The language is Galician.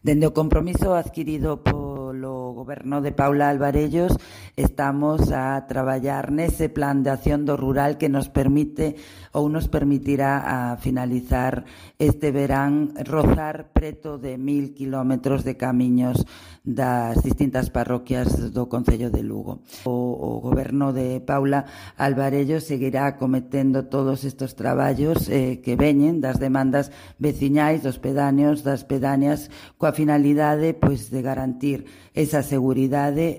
Dende o compromiso adquirido polo Goberno de Paula Alvarellos, estamos a traballar nese plan de acción do rural que nos permite ou nos permitirá a finalizar este verán rozar preto de 1000 kilómetros de camiños das distintas parroquias do Concello de Lugo. O Goberno de Paula Alvarellos seguirá cometendo todos estes traballos que veñen das demandas veciñais, dos pedáneos, das pedáneas, coa finalidade de garantir esa seguridade